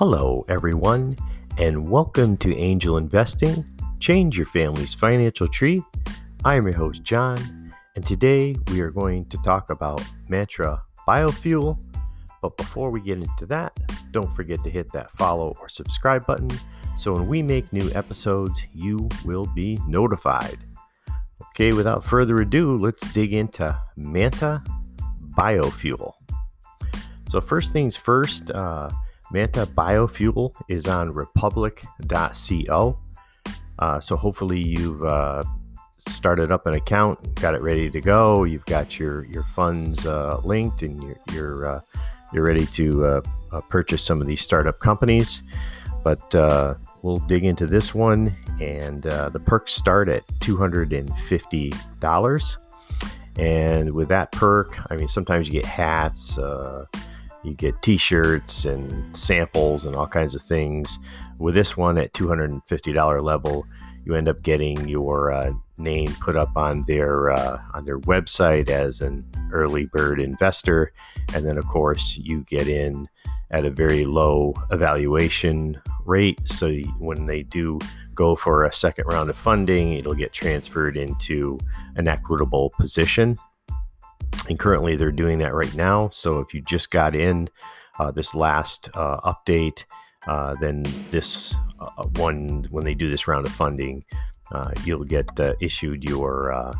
Hello, everyone, and welcome to Angel Investing. Change your family's financial tree. I am your host, John, and today we are going to talk about Mantra Biofuel. But before we get into that, don't forget to hit that follow or subscribe button so when we make new episodes, you will be notified. Okay, without further ado, let's dig into Manta Biofuel. So first things first, Manta Biofuel is on republic.co. So hopefully you've started up an account, got it ready to go. You've got your funds linked, and you're ready to purchase some of these startup companies. But we'll dig into this one, and the perks start at $250. And with that perk, I mean, sometimes you get hats. You get t-shirts and samples and all kinds of things. With this one at $250 level, you end up getting your name put up on their website as an early bird investor. And then, of course, you get in at a very low evaluation rate. So when they do go for a second round of funding, it'll get transferred into an equitable position. And currently they're doing that right now. So if you just got in this last update, then this one, when they do this round of funding, you'll get issued your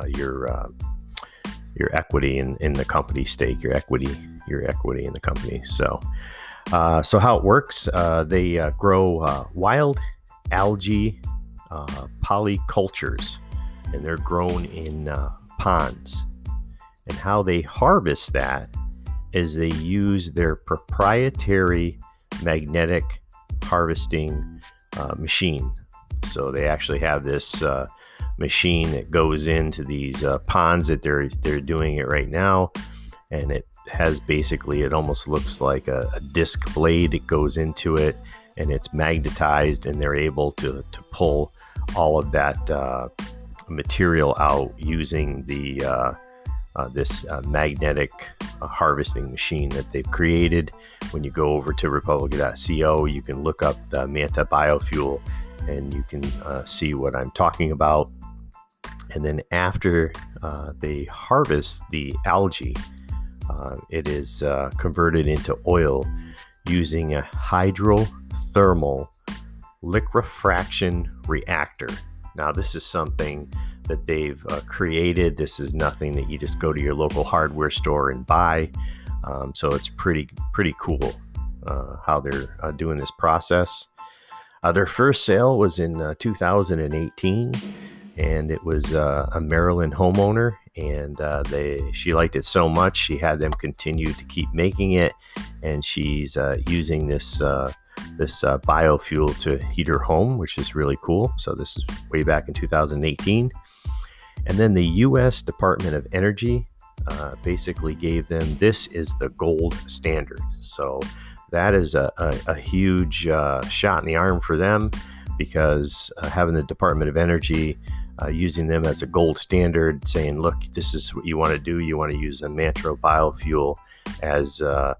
equity in the company stake, your equity in the company. So how it works, they grow wild algae polycultures, and they're grown in ponds. And how they harvest that is they use their proprietary magnetic harvesting machine. So they actually have this machine that goes into these ponds that they're doing it right now, and it has basically, it almost looks like a disc blade that goes into it, and it's magnetized, and they're able to pull all of that material out using the this magnetic harvesting machine that they've created. When you go over to republic.co, you can look up the Manta Biofuel, and you can see what I'm talking about. And then after they harvest the algae, it is converted into oil using a hydrothermal liquefaction reactor. Now, this is something that they've created. This is nothing that you just go to your local hardware store and buy. So it's pretty cool how they're doing this process. Their first sale was in 2018, and it was a Maryland homeowner, and she liked it so much she had them continue to keep making it, and she's using this biofuel to heat her home, which is really cool. So this is way back in 2018. And then the U.S. Department of Energy basically gave them, this is the gold standard. So that is a huge shot in the arm for them, because having the Department of Energy using them as a gold standard, saying, look, this is what you want to do. You want to use a Manta Biofuel as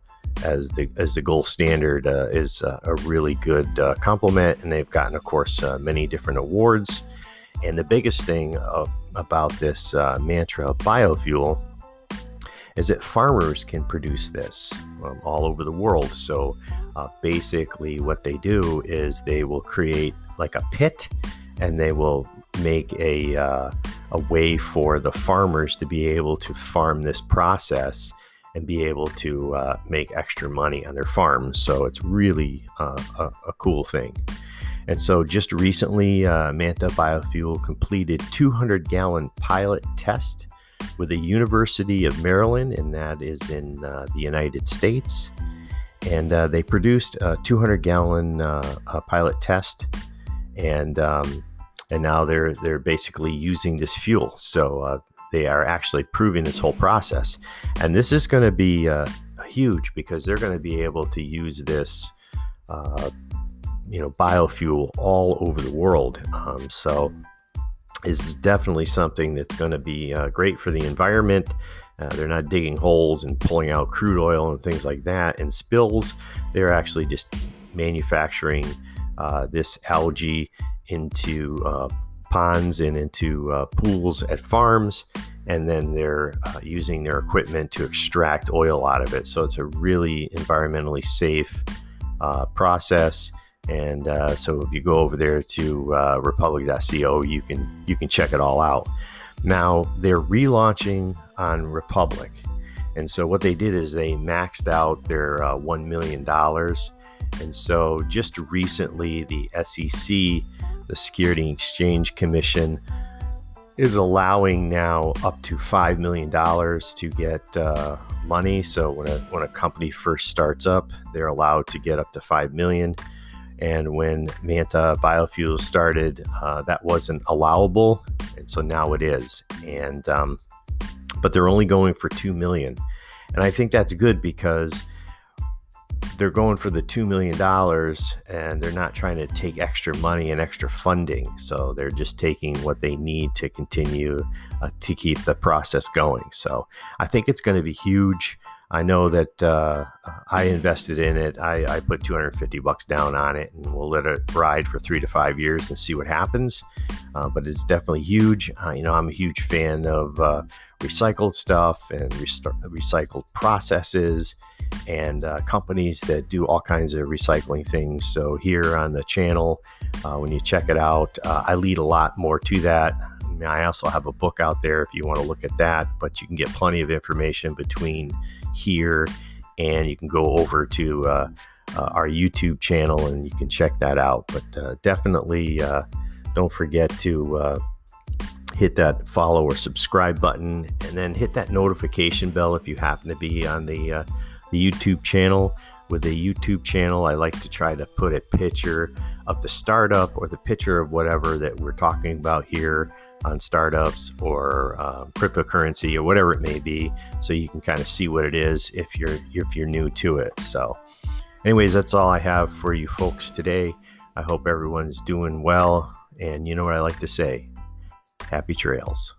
the gold standard is a really good compliment. And they've gotten, of course, many different awards. And the biggest thing about this Manta Biofuel is that farmers can produce this all over the world. So basically what they do is they will create like a pit, and they will make a way for the farmers to be able to farm this process and be able to make extra money on their farms. So it's really a cool thing. And so just recently, Manta Biofuel completed 200-gallon pilot test with the University of Maryland, and that is in the United States. And they produced a 200-gallon pilot test, and now they're basically using this fuel. So they are actually proving this whole process. And this is going to be huge, because they're going to be able to use this biofuel all over the world. So this is definitely something that's going to be great for the environment. They're not digging holes and pulling out crude oil and things like that and spills. They're actually just manufacturing this algae into ponds and into pools at farms, and then they're using their equipment to extract oil out of it. So it's a really environmentally safe process. And so if you go over there to republic.co, you can check it all out. Now they're relaunching on Republic, and so what they did is they maxed out their $1 million. And so just recently, the SEC, the Security and Exchange Commission, is allowing now up to $5 million to get money. So when a company first starts up, they're allowed to get up to $5 million. And when Manta Biofuels started, that wasn't allowable, and so now it is. And but they're only going for $2 million, and I think that's good because they're going for the $2 million, and they're not trying to take extra money and extra funding. So they're just taking what they need to continue to keep the process going. So I think it's going to be huge. I know that I invested in it. I put $250 down on it, and we'll let it ride for 3 to 5 years and see what happens. But it's definitely huge. I'm a huge fan of recycled stuff and recycled processes and companies that do all kinds of recycling things. So here on the channel, when you check it out, I lead a lot more to that. I also have a book out there if you want to look at that, but you can get plenty of information between here, and you can go over to our YouTube channel and you can check that out. But definitely don't forget to hit that follow or subscribe button, and then hit that notification bell if you happen to be on the YouTube channel. With the YouTube channel, I like to try to put a picture of the startup or the picture of whatever that we're talking about here on startups or cryptocurrency or whatever it may be, so you can kind of see what it is if you're new to it. So anyways, that's all I have for you folks today. I hope everyone's doing well, and you know what I like to say, happy trails.